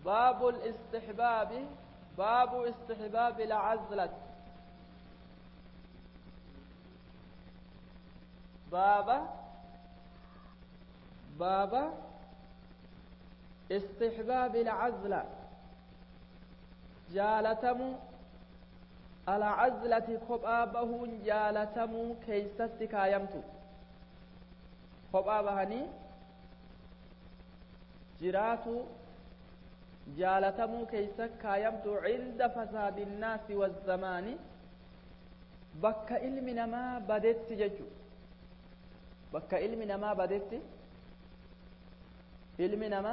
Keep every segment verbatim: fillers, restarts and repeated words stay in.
باب الاستحباب باب استحباب العزلة بابا بابا استحباب العزلة جالتمو العزلة خبابه جالتمو كيست كايمتو خبابهني جراتو جالتمو كيست كايمتو عند فساد الناس والزمان بك علم ما بدت ججو بك علم ما بدت علم ما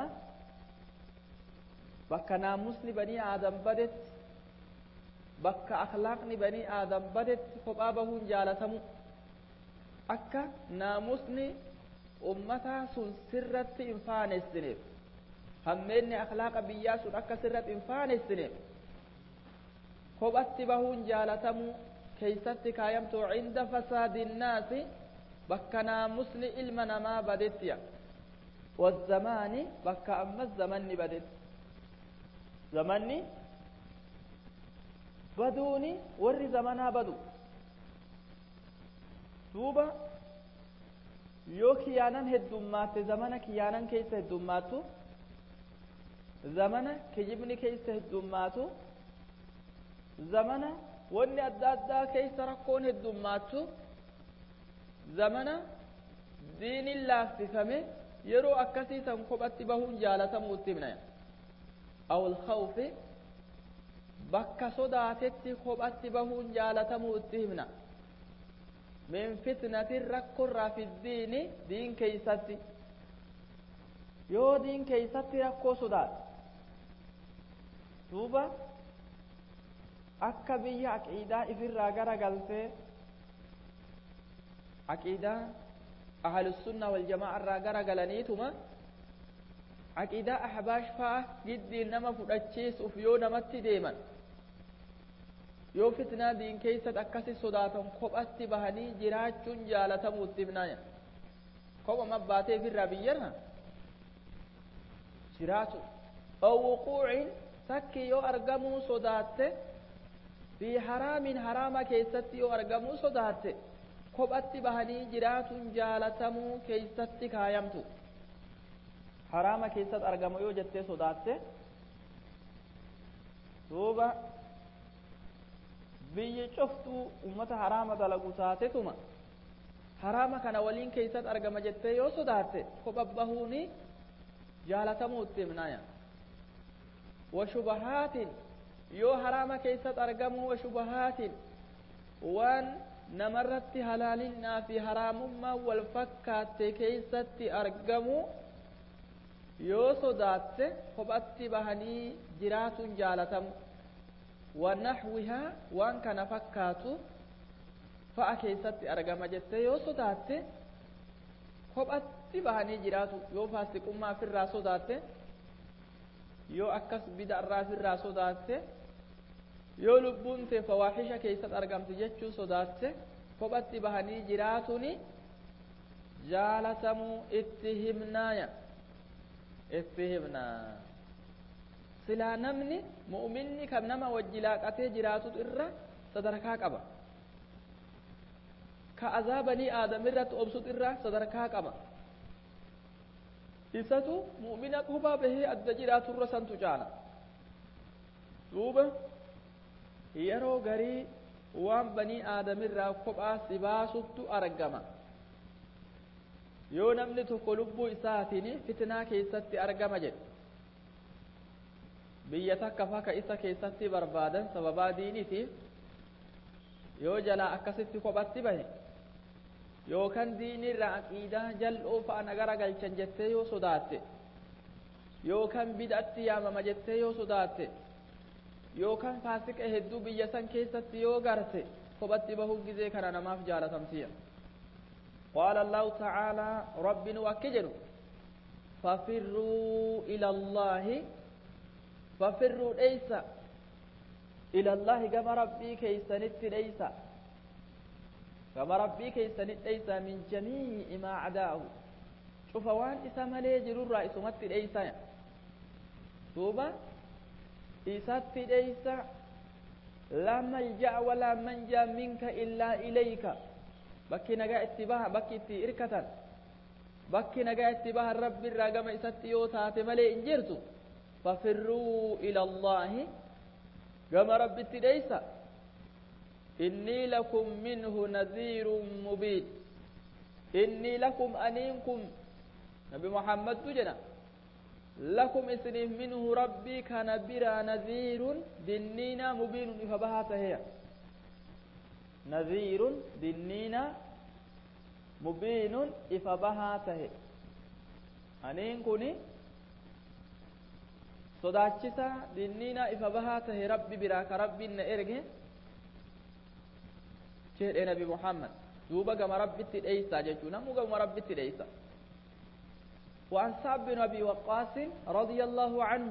بك ناموسني بني آدم بدت بك أخلاقني بني آدم بدت خبابه جالتمو أكا ناموسني أمتا سن سرت إنفان السنين هميني أخلاق بياس أكا سرت إنفان السنين خبت بهون جالتمو كيست كايمتو عند فساد الناس بك ناموسني علمنا ما بدت يا والزمان بك أما الزمن بدت زمني بدوني ور زمنا بدو توبا يو كيانا هدومات زمنا كيانا كيس هدوماتو زمنا كجبني كيس هدوماتو زمنا وني أدى أدى كيس ركون هدوماتو زمنا دين الله ففمه يرو أكسي سنخبت بهون جالة موتمنا أو الخوف بك صداتت خبت بهون جالة موتمنا من فتنة الركر في الدين دين كيستي يو دين كيستي ركو صدات توبا أكا بيا عقيدة إفر راقر قلت عقيدة أهل السنة والجماعة راقر قلنيتما عقيدة أحباش فا جدي نما فرأتشيس وفيو نمت ديما yoo fitnaa diin keessatti akkasi sodaatan kophatti bahanii jiraachuun jaalatamuutti himnaya kopha mabbaatee firraa biyyarra jiraatu aw wuquu'in takki yoo argamuu sodaatte fi haraamin haraama keessatti yoo argamuu sodaatte kophatti bahanii jiraatuun jaalatamuu keessatti kaayamtu haraama keessatti argamu yoo jettee sodaatte duuba biyyi cuftuu ummata haraama dalagu taatetuma haraama kana waliin keessatti argama jettee yoo sodaatte kopha bahuuni jaalatamuutti himnaya washubahaatin yoo haraama keessatti argamu washubahaatin waan namarratti halaalinaa fi haraamummaa wal fakkaatte keessatti argamu yoo sodaatte kophatti bahanii jiraatuun jaalatamu ونحوها وان كان فكاتو فأكيست أرقم جتة يو صدات خبأت بهاني جراتو يو فاسق ما في الراسو دات يو أكس بدأ الراس الراسو دات يو لبون فواحشة كيست أرقم تجتشو صدات خبأت بهاني جراتوني جالتمو اتهمنايا اتهمنا silaa namni mu'minni kam nama wajji laaqatee jiraatutu irra sadarkaa qaba ka azaabanii aadam irratti obsutu irra sadarkaa qaba isatu mu'mina kophaa bahee adda jiraatu irra santu caala duuba yeroo garii waan banii aadam irraa kophaa si baasuttu argama yoo namni tokko lubbuu isaatiin fitnaa keessatti argama jedhe biyya takka faka isa keessatti barbaadan sababaa diiniitiif yoo jalaa akkasitti kophatti bahe yookaan diinirraa aqiidaa jal'oo fa'a nagara galchan jettee yoo sodaatte yookaan bid'atti yaamama jettee yoo sodaatte yookaan faasiqa hedduu biyya san keessatti yoo garte kophatti bahuu gizee kana namaaf jaalatamtiya qaala allahu ta'aalaa rabbiin wakki jedhu fafirruu ila allaahi ففروا ليس إلى الله كما ربي كيسنت ليس كما ربي كيسنت ليس من جميع ما عداه شوف وان إسا ملي جرور رئيس مت ليس دوبا إسات ليس لا ملجأ ولا منجا منك إلا إليك بكي نجا اتباع بكي تيركة بكي نجا اتباع الرب الرقم إسات يوتا ملئ إنجرتو ففروا إلى الله قام رب ليس إني لكم منه نذير مبين إني لكم أنينكم نبي محمد تجنا لكم إسنه منه ربي كان برا نذير دنينا مبين إفبهاته هي نذير دنينا مبين إفبهاته أنينكني صداتشتا دنينا إفبهاته ربي برا كربي نئرجه شيء نبي محمد دوبا قام ربي تدعيسا جيشونا مو قام ربي تدعيسا وعن سعد بن أبي وقاص رضي الله عنه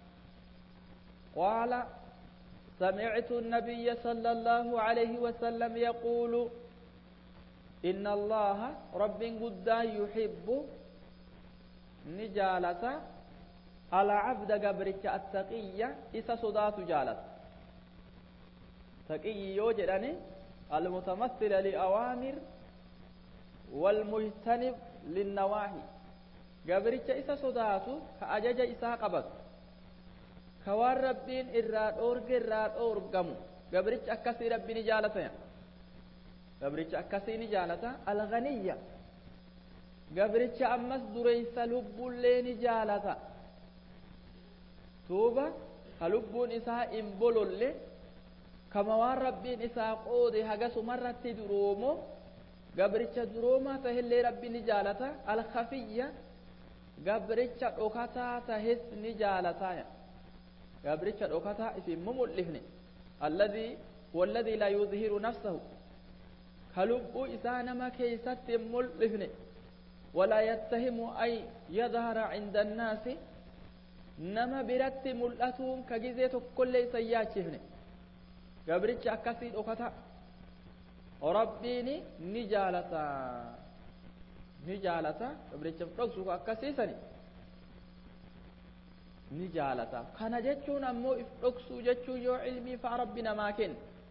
قال سمعت النبي صلى الله عليه وسلم يقول إن الله رب قد يحب نجالة على عبد قبرك التقية إسا صدات جالة تقي يوجدني المتمثل لأوامر والمجتنب للنواهي قبرك إسا صداتو كأجج إسا قبط كوار ربين إراد أورق إراد أورقمو قبرك أكسي ربي نجالة قبرك أكسي نجالة الغنية قبرك أمس دريس لب اللي نجالة توبة هلبون إسا إنبولو اللي كما وان ربين إسا قودي هقسو مرة درومو قبرك دروما تهلي ربي نجالة الخفية قبرك أوكتا تهس نجالة قبرك أوكتا اسم مملهن الذي هو الذي لا يظهر نفسه كلب إسان ما كيست ملهن ولا يتهم أي يظهر عند الناس نما برت ملأتهم كجزيت كل سياتهن قبرك أكسيد أوكتا ربيني نجالة نجالة قبرك فرقسوك أكسيسني نجالة كان جتشون أمو إفرقسو جتشو يو علمي فربنا ما كن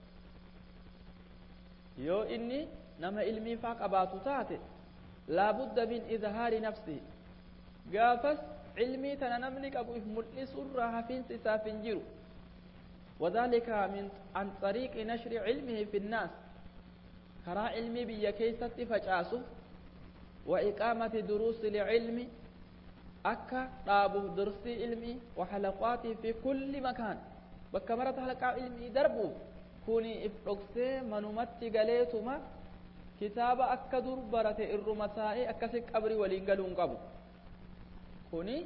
يو إني نما علمي فاقباتو تاتي لابد من إظهار نفسه قافس علمي تننملك أبو إفملئس الرها فين سسافن جيرو وذلك من عن طريق نشر علمه في الناس كرا علمي بيكيست فجاسو وإقامة دروس العلم أكا طابو درسي علمي وحلقاتي في كل مكان بكمرة حلقة علمي دربو كوني إفرقسي منومتي قليتما كتاب أكا دربرة الرمسائي أكا سك أبري ولين قبو كوني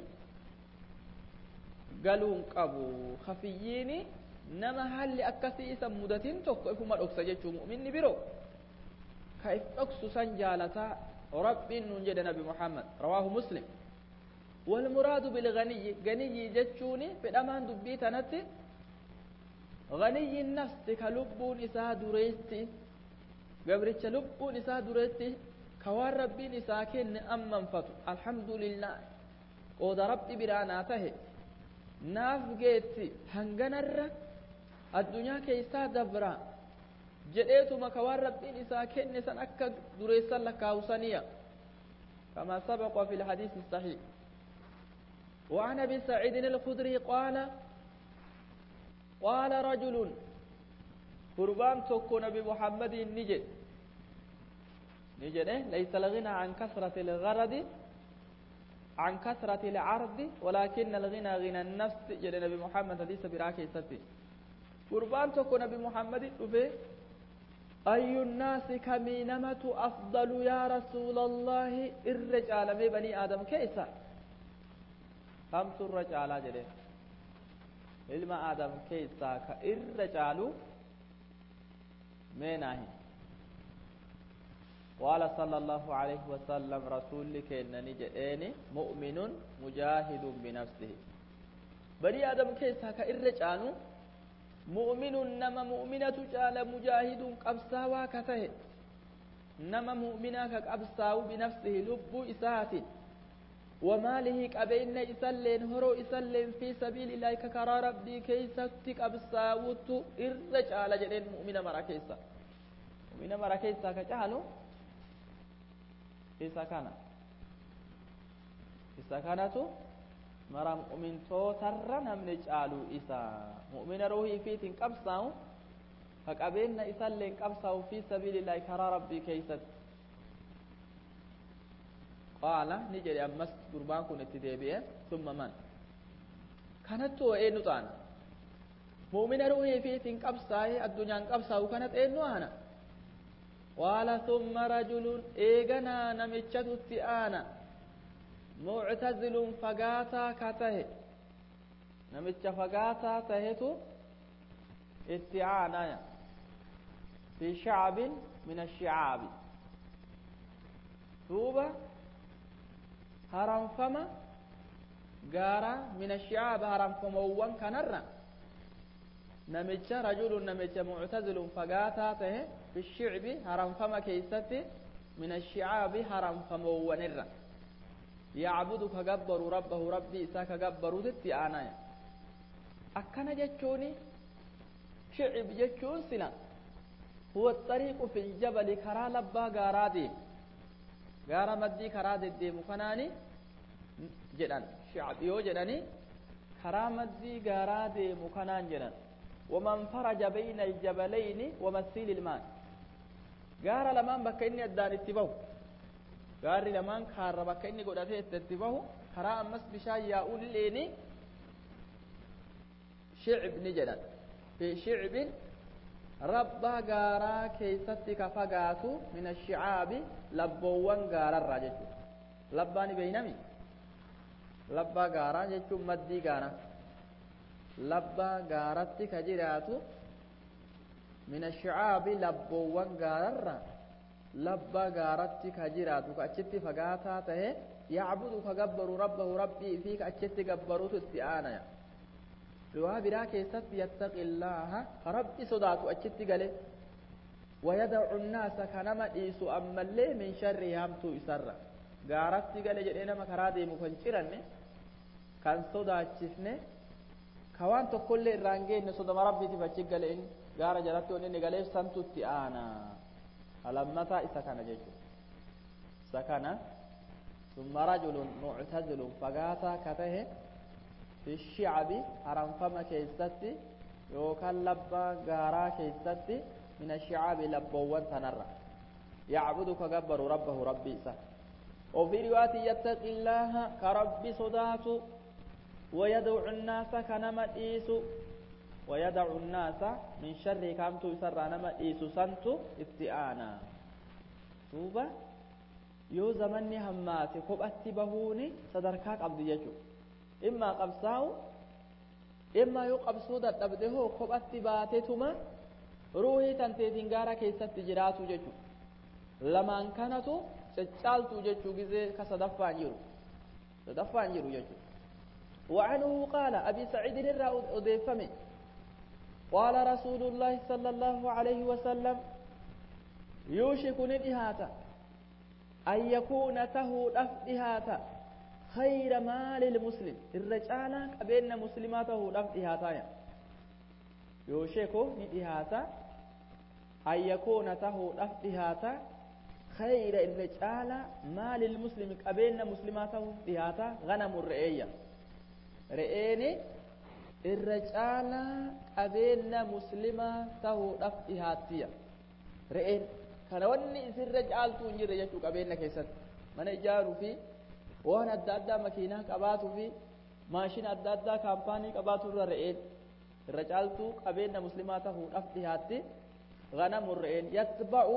قالون قبو خفييني نما هل أكسي إسم مدتين توقف إفما الأكسى جيشو مؤمن برو كيف أكسو سنجالة رب ننجد نبي محمد رواه مسلم والمراد بالغني غني جيشوني في الأمان دبيت نتي غني النفس كلبون إسا دريستي قبرتش لبون إسا دريستي كوار ربي نساكين أمن فتو الحمد لله قود ربي براناته naaf geetti hanganarra addunyaa keessaa dabra jedheetuma ka waan rabbiin isaa kenne san akka dureessan lakkaa'usaniya كما سبق في الحديث الصحيح وعن ابي سعيد الخدري قال قال رجل قربان توكو نبي محمد نجد نجد ليس الغنى عن كثرة الغرض عن كثرة العرض ولكن الغنى غنى النفس جل نبي محمد حديث براكي ستي قربان تكو نبي محمد رفي أي الناس كمينمة أفضل يا رسول الله الرجال من بني آدم كيسا خمس الرجال جل علم آدم كيسا كالرجال ميناهي قال صلى الله عليه وسلم رسولك إنني جئني مؤمن مجاهد بنفسه بني آدم كيسا كإرجانو مؤمن نما مؤمنة جال مجاهد قبساوا كته نما مؤمنا كقبساو بنفسه لب إسات وماله قبين إسلين هرو إسلين في سبيل الله ككرا ربي كيستك أبساوت إرجع جدين مؤمن مرا كيسا مؤمن مرا كيسا كجهلو كيسا كان كيسا كانتو مرا مؤمن تو ترى نمن جالو إسا مؤمن روحي فيت قبساو فقبين إسلين قبساو في سبيل الله كرا ربي كيست قال نجري أمس قربان كن اتدابيه ثم من كانت تو ايه نطانا مؤمن روحي في تنقبساي الدنيا انقبساو كانت ايه نوانا قال ثم رجل ايغنا نمجت التئانا معتزل فقاتا كته نمجت فقاتا تهتو اتعانا في شعب من الشعاب توبة haramfama gaara min ashi'aab haramfamawwan kanarra namicha rajulun namicha mu'tazilun fagaataa tahe fi shicbi haramfama keeysatti min ashi'aabi haramfamawwanirra yacbudu ka gabbaru rabbahu rabbii isaa ka gabbarutitti aanaya akkana jechuuni shicib jechuun sila huwa xariiqu fi ljabali karaa labbaa gaaraa deemu gaara maddii karaa deddeemu kanaani jedhan shicab yoo jedhani karaa maddii gaaraa deemu kanaan jedhan waman faraja bayna aljabalayni wamassiili ilmaan gaara lamaan bakka inni addaan itti bahu gaarri lamaan kaarra bakka inni godhatee itti bahu karaa ammas bishaan yaa'ulleeni shicib ni jedhan fi shicbin rabbaa gaaraa keeysatti ka fagaatu min ashicaabi labboowwan gaararraa jechuudha labbaani beeynami labbaa gaaraa jechuun maddii gaara labbaa gaaratti ka jiraatu min ashicaabi labboowwan gaararraa labbaa gaaratti ka jiraatu ka achitti fagaataa tahe yacbudu ka gabbaru rabbahu rabbii fi ka achitti gabbarutu itti aanaya riwaa biraa keessatti yattaqi llaaha ka rabbi sodaatu achitti gale wayadacu nnaasa ka nama dhiisu ammallee min sharri hamtuu isarra gaaratti gale jedhee nama karaa deemu kan ciranne kan sodaachisne ka waan tokkollee irraa hin geenne sodama rabbiitiif achi gale in gaara jalatti on inni galeef santutti aana alammataa isa kana jechu isa kana summa rajulun muctazilun fagaataa ka tahe fi shicabi haramfama keeysatti yookaan labbaa gaaraa keeysatti min ashicaabi labboowwan tanarra yacbudu ka gabbaru rabbahu rabbii isa وفي رواية يتقي الله كرب صدات ويدعو الناس كنما إيسو ويدع الناس من شر كامتو يسر نما إيسو سنتو اتئانا توبة يو زمني هماتي قب اتبهوني صدركاك عبد يجو إما قبساو إما يو قبسو دا تبده قب اتباتتما روحي تنتي تنغارا كيست جراتو ججو لمن كانتو سجالتو ججو جزي كصدفان يرو صدفان يرو ججو وعنه قال أبي سعيد الرأود أضيفمي قال رسول الله صلى الله عليه وسلم يوشك ندهاتا أن يكون تهو أفدهاتا خير مال المسلم الرجال بين مسلماته أفدهاتا يوشك ندهاتا أن يكون تهو أفدهاتا خير الرجال مال المسلم بين مسلماته أفدهاتا غنم الرئية رئيني الرجال قبين مسلمة تهو أفدهاتيا رئين kana wanni isin rajaaltu hin jirre jechuu qabeenya keessatti mana ijaaruu fi waan adda addaa makiinaa qabaatuu fi maashina adda addaa kaampaanii qabaatu irra re'een irra caaltuu qabeenya muslimaa tahuudhaaf dhihaatti ganamu re'een yatba'u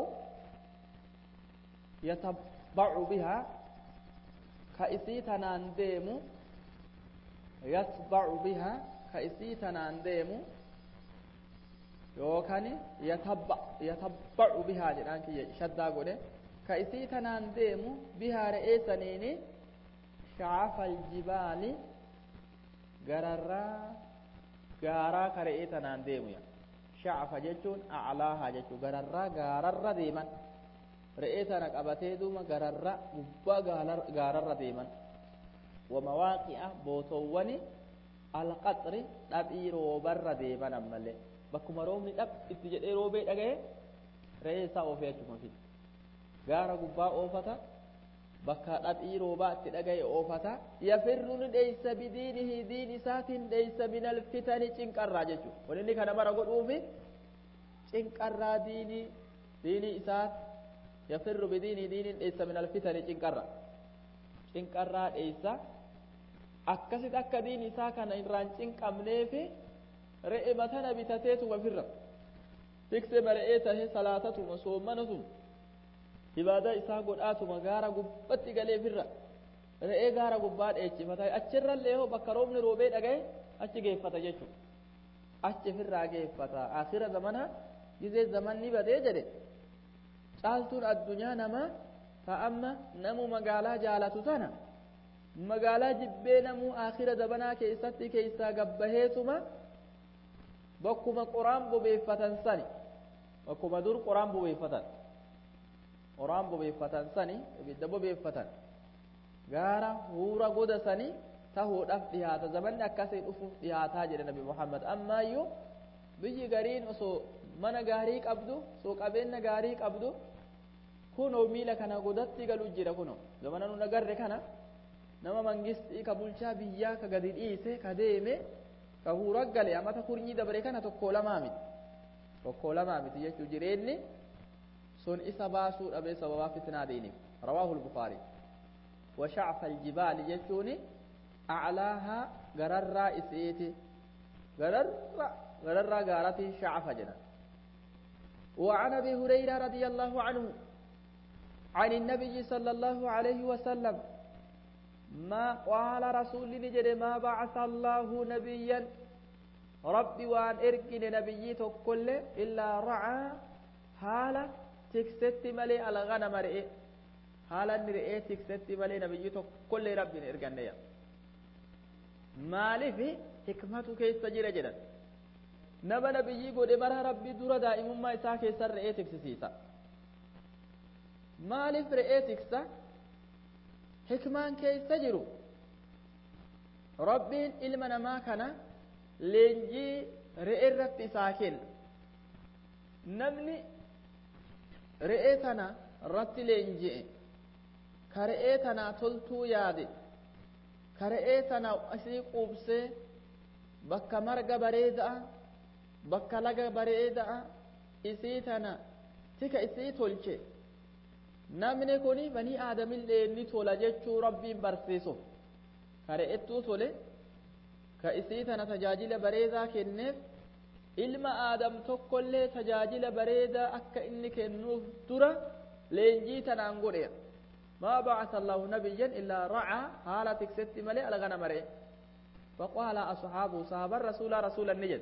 yatabba'u bihaa ka isii tanaan deemu yatba'u bihaa ka isii tanaan deemu yookaan yatabba yatabba'u bihaa jedhaan kiyya shaddaa godhe ka isii tanaan deemu bihaa re'ee saniini sha'afal jibaali gararraa gaaraa ka re'ee tanaan deemu ya sha'afa jechuun a'laahaa jechuu gararraa gaararra deeman re'ee tana qabatee duuma gararra gubbaa gaararra deeman ومواقع بوتواني القطر دبيرو بر ديبان ملي بكم رومني دب اتجد روبي دغه رئيسا اوفيتuma fi gaara gubbaa oofata bakka dhabiroo baatti dhagaye oofata yafirru deysa bidiinihi diin isaatin deysa minal fitani cinqarraa jechu wanni kana mara godhuufi cinqarraa diini diini isaat yafirru bidiini diinin deysa minal fitani cinqarraa cinqarraa deysa akkasit akka diin isaa kana irraan cinqamneefi re'ee matana bitateetuma firra tikse mar'ee tahe salaatatuma soommanatuma ibaadaa isaa godhaatuma gaara gubbatti galee firra re'ee gaara gubbaa dheechifata achirrallee hoo bakka roobni roobee dhagaye achi geeffata jechuudha achi firraa geeffata akhira zamana gizee zamanni badee jedhe caaltuun addunyaa namaa ta amma namu magaalaa jaalatu tana magaalaa jibbee namuu akhira zamanaa keessatti keessaa gabbaheetuma bakkuma qoraan bobeeffatan sani bakkuma dur qoraan bobeeffatan qoraan bobeeffatan sani ibidda bobeeffatan gaara huura goda sani tahuudhaaf dhiyaata zamanni akkasii dhufuuf dhiyaataa jedhe nabi Muhammad ammaayyuu biyyi gariin osoo mana gaarii qabdu osoo qabeenya gaarii qabdu kunoo miila kana godatti galu jira kunoo zamana nu nagarre kana nama mangistii ka bulchaa biyyaa ka gadi dhiise ka deeme ka huura gale amata kurnyi dabre kana tokko lamaa miti tokko lamaa miti jechuu jireenni sun isa baasuu dhabe sababa fitnaa diiniif rawaahu al-Bukhari wa sha'fa al-jibal jechuuni a'laaha gararraa isiiti gararra gararraa gaarati sha'fa jedhan وعن ابي هريره رضي الله عنه عن النبي صلى الله عليه وسلم ما قال رسول نجد ما بعث الله نبيا ربي وان اركن نبي كل الا رعى حاله تكست ملي على غنم رئي حالا رئي تكست ملي نبي كل ربي اركنيا مالي في حكمته كيف تجري جدا نبا نبي قد مرها ربي دورا دائم ما يسا كيسر رئي تكسسيسا مالي في رئي تكسا حكمان كيف تجروا ربين علمنا ما كان لنجي رئي ربي ساكن نمني re'ee tana irratti leenji'e ka re'ee tana toltuu yaade ka re'ee tana asii quubsee bakka marga bareedaa bakka laga bareedaa isii tana tika isii tolche namni kuni banii aadamillee ni tola jechuu rabbiin barsiisu ka re'ettuu tole ka isii tana tajaajila bareedaa kenneef ilma aadam tokkollee tajaajila bareedaa akka inni kennuuf dura leenjii tanaan godhe ما بعث الله نبيا إلا رعى حالة تكست ملي على غنم رئي فقال أصحابه صحابة رسول رسول النجد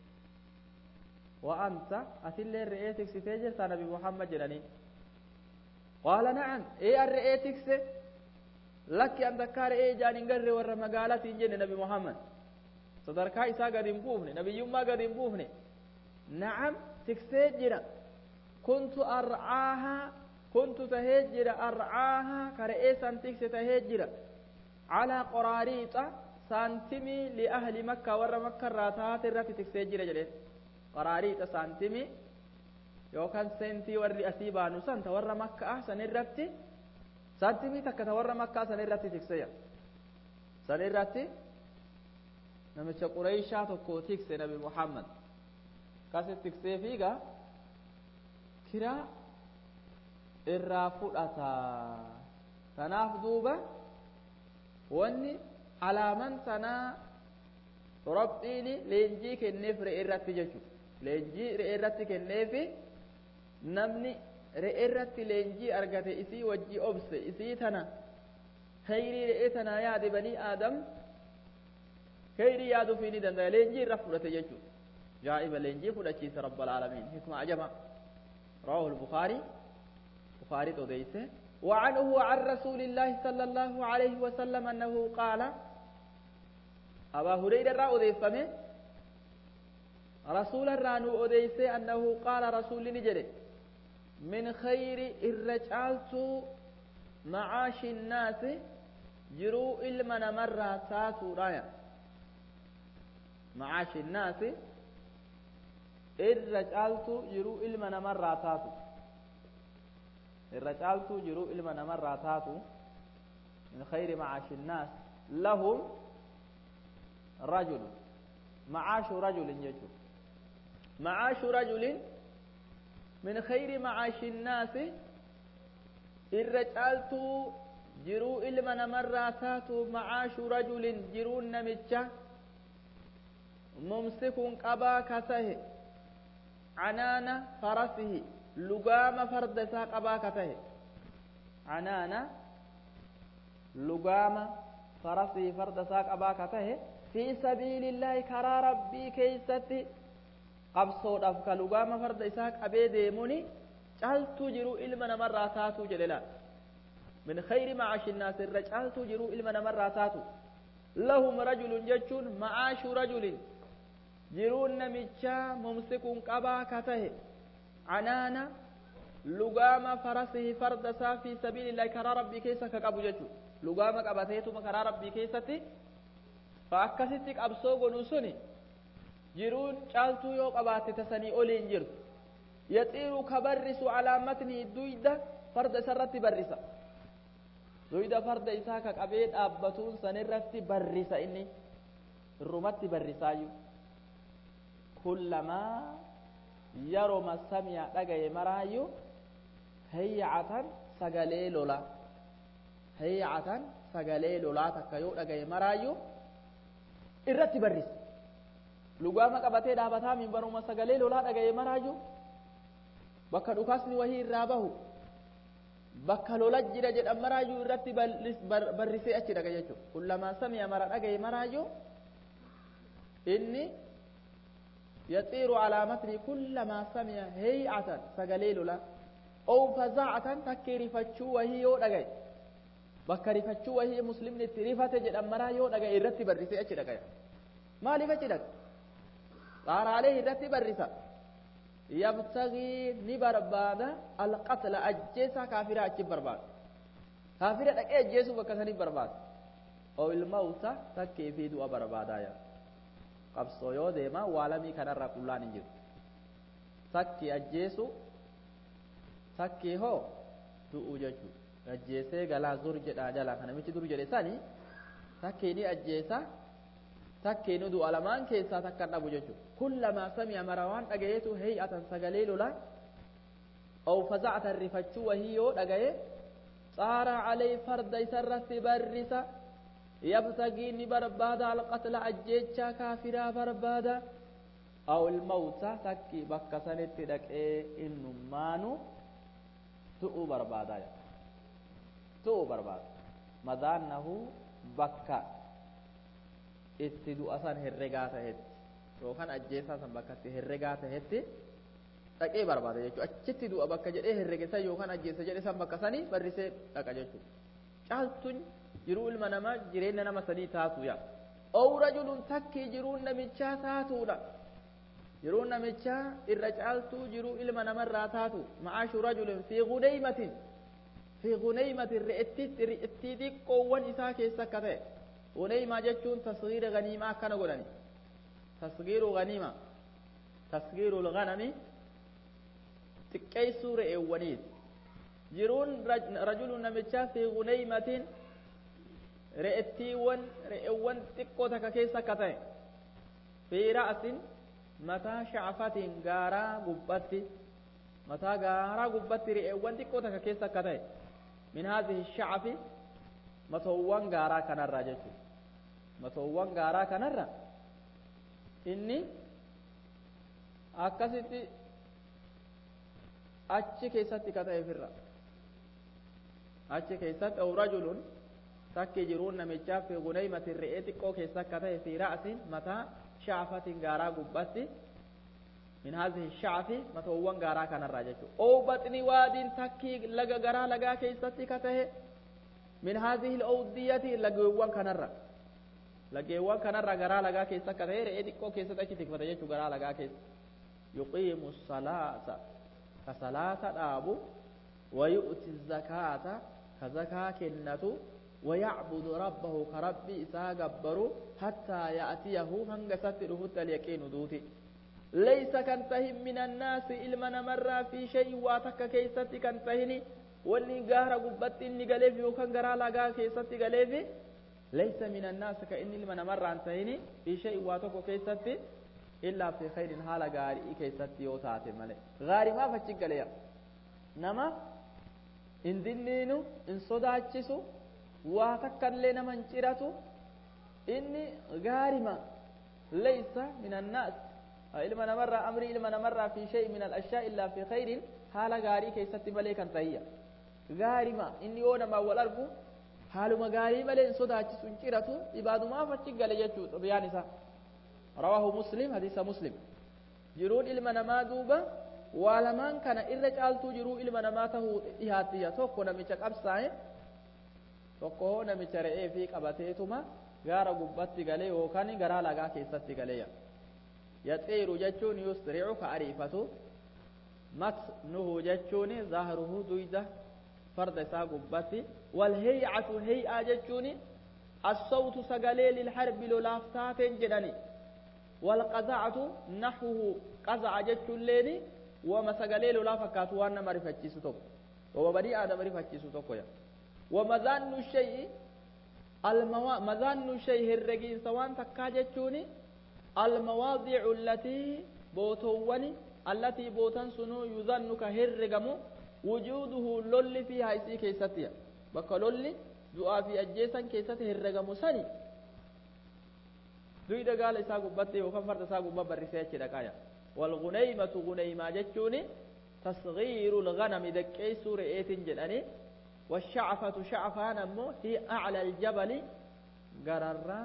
وأنت أتل الرئي تكست تجر نبي محمد جلني قال نعم إيه الرئي تكست لك أن ذكر إيه جاني نقر ورمقالة إنجن نبي محمد sadarkaa isaa gad hin buufne nabiyyummaa gad hin buufne na'am tiksee jira kuntu ar'aaha kuntu tahee jira ar'aaha kare'ee san tikse tahee jira calaa qoraariixa saantimii liahli makka warra makka irraa taate irratti tiksee jira jedheen qoraariixa saantimii yookaan seentii warri asii baanu san ta warra makkaa san irratti saantimii takka ta warra makkaa san irratti tikseya san irratti namicha qureeshaa tokko tikse nabi Muhammad kasit tiksee fiiga kiraa irraa fudhata kanaaf duuba wanni alaaman sanaa rabbiin leenjii kenneef re'ee irratti jechuudha leenjii re'ee irratti kenneefi namni re'ee irratti leenjii argate isii wajji obse isii tana khayrii re'ee tana yaade banii aadam خيري يادو فيني دندا لينجي رفضت يجو جائب لينجي فدچيس رب العالمين حكمة عجبا رواه البخاري بخاري تو ديسه وعنه عن رسول الله صلى الله عليه وسلم أنه قال أبا هريرة رأو ديفمه رسول الرانو أديسه أنه قال رسول نجري من خير الرجالت معاش الناس jiruu ilma namarraa taatuudha معاش الناس الرجالت jiruu ilma namarraa taatu الرجالت jiruu ilma namarraa taatu من خير معاش الناس لهم رجل معاش رجل يجو معاش رجل من خير معاش الناس الرجالت jiruu ilma namarraa taatu معاش رجل jiruu namicha ممسك قبا كته عنان فرسه لقام فرد ساق قبا كته عنان لقام فرسه فرد ساق قبا كته في سبيل الله كرى ربي كيستي قبصو دفك لقام فرد ساق أبي ديموني جعل تجروا إلمنا مراتاتو جللا من خير معاش الناس الرجال تجروا إلمنا مراتاتو لهم رجل ججون معاش رجل jiruun namichaa mumsikuun qabaa ka tahe canaana lugaama farasihi farda isaa fi sabiilillahi karaa rabbii keessa ka qabu jechu lugaama qabateetuma karaa rabbii keessatti fa akkasitti qabsoo godhu suni jiruun caaltuu yoo qabaatte tasanii oliin jirtu yaxiiru ka barrisu calaamatni duyda farda isarratti barrisa duyda farda isaa ka qabee dhaabbatuun sanirratti barrisa inni irrumatti barrisaayyuu كلما يرم السميع دغاي مرايو هيعة سغلي لولا هيعة سغلي لولا تكيو دغاي مرايو irratti barris lugaama qabatee dhaabataa minbaruma sagalee lolaa dhagaye maraaju bakka dhukaasni wahii irraa bahu bakka lola jira jedhan maraaju irratti barrisee achi dhaga jechuudha kullamaa sami'a mara dhagaye maraaju inni يطير على متن كلما سمع هيئة سجليل لا أو فزعة تكري فتشو وهي يو دغاي بكري فتشو وهي مسلم نتريفة جد أمرا يو دغاي الرتب الرسي أشي دغاي ما لي فتشي صار عليه الرتب الرسا يبتغي نبرباد القتل أجيسا كافرة أجي برباد كافرة أجي أجيسو بكسني برباد أو الموت تكي في دوا بربادايا qabsoo yoo deema waalamii kanarraa qullaan hin jiru takki ajjeesu takki hoo du'u jechuudha ajjeesee galaa zur jedhaa jalaa kana michi dur jedhe sanii takki ni ajjeesa takki ni du'a lamaan keessaa takka dhabu jechuudha kullamaa sami'a marawaan dhagayeetu heey'atan sagalee lola aw faza'atan rifachuu wahii yoo dhagaye xaara calee farda isarratti barrisa يبتغي بربادا القتل أجيتشا كافرا بربادا أو الموت تكي بكا سنت دك إيه إنو مانو تؤو بربادا تؤو برباد مدانه بكا اتدو أسان هرقاتا هت روخان أجيسا سن بكا هرقاتا هت دك إيه بربادا يجو أجيتي دو أبكا جد إيه هرقسا يوخان أجيسا جد سن بكا سني برسي دك أجيتو شالتون jiruu ilma namaa jireenya nama sadii taatuya ow rajulun takki jiruun namichaa taatuudha jiruun namichaa irra caaltuu jiruu ilma namarraa taatu ma'aashu rajulin fi gunaymatin fi gunaymatin re'ettii xiqqoowwan isaa keessa akka ta'e gunaymaa jechuun tasgiira ganiimaa akkana godhani tasgiiru ganiima tasgiiru lganami xiqqeessuu re'eewwaniit jiruun rajulun namichaa fi gunaymatin re'ettiiwwan re'eewwan xiqqoo takka keessa akka ta'e fi ra'asin mataa sha'afatiin gaaraa gubbatti mataa gaaraa gubbatti re'eewwan xiqqoo takka keessa akka ta'e min haadhihi sha'afi matoowwan gaaraa kanarraa jechuudha matoowwan gaaraa kanarra inni akkasitti achi keessatti akka ta'e firra achi keessatti aw rajulun takki jiruun namichaa fi gunaymatin re'ee xiqqoo keessa akka ta'e fi ra'asin mataa sha'afatiin gaaraa gubbatti min haadhihi sha'afi matoowwan gaaraa kanarraa jechuudha oo baxni waadiin takki laga garaa lagaa keessatti akka ta'e min haadhihi al-awdiyati lageewwan kanarra lageewwan kanarra garaa lagaa keessa akka ta'e re'ee xiqqoo keessatti achi tikfata jechuudha garaa lagaa keessa yuqiimu salaata ka salaata dhaabu wa yu'ti zakaata ka zakaa kennatu ويعبد ربه كربي إساء قبروا حتى يأتيه هنقست رفت اليقين دوتي ليس كنتهم من الناس إلمنا مرة في شيء واتك كيستي كنتهني واللي قهر قبت إني قليفي وكان قرى لقا كيستي قليفي ليس من الناس كإني لمن مر عن تهيني في شيء واتوكو كيستي إلا في خير حال غاري كيستي يوتاتي مالي غاري ما فتشك ليا نما إن دنينو إن صداتشسو واتكر لنا من شراتو إني غاري ما ليس من الناس إلما نمر أمري إلما نمر في شيء من الأشياء إلا في خير حال غاري كيستي مليكا تهيا غاري ما إني أونا ما والأرقو حالما غاري ملين صداچسون چيراتو عبادو ما فچ گله يچو بيان اسا رواه مسلم حديث مسلم جرود علم ما دوبا ولمن كان الرجالتو جرو علم ما ته ياتيا توكو نمچ قبساي توكو نمچ رئي في قبتيتما غارا غبتي گله وكاني غرا لگا كيستي گله يطير جچون يسرع كعريفتو مت نو جچون ظاهره دويده فرد سا غبتي والهيعة هيئة جتوني الصوت سقلي للحرب لولافتات جدني والقزعة نحوه قزع جتوليني وما سقلي لولافكات وانا مرفتشي ستوك وبدي آدم مرفتشي ستوك ومذان الشيء الموا مذان الشيء الرجين سوان تكا جتوني المواضع التي بوتواني التي بوتن سنو يظنك هرقمو وجوده لولي فيها يسي كيستيا بكا لولي دعا في أجيسا كيسته الرقم سني دويدا قال إسا قبتي وكم فرد إسا قبت برسيتش دكايا والغنيمة غنيمة جتشوني تصغير الغنم دكي سور ايتن جداني والشعفة شعفان أمو هي أعلى الجبل قررا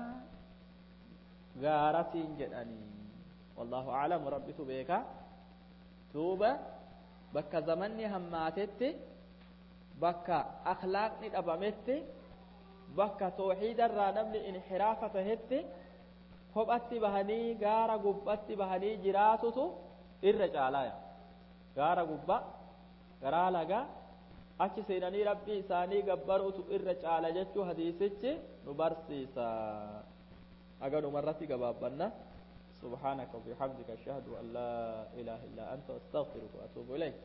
قارتين جداني والله أعلم ربي تبيكا توبة بكا زمني هماتت بكا أخلاق ندبمت بكا توحيد الرانمن انحرافة هت خبأت بهني غارة قبأت بهني جراتو الرجالايا غارة قبأ غارة لغا أكي سيناني ربي إساني قبروتو الرجالا جتو حديثة نبرسيسا أغانو مرتي قبابنا سبحانك وبحمدك أشهد أن لا إله إلا أنت أستغفرك وأتوب إليك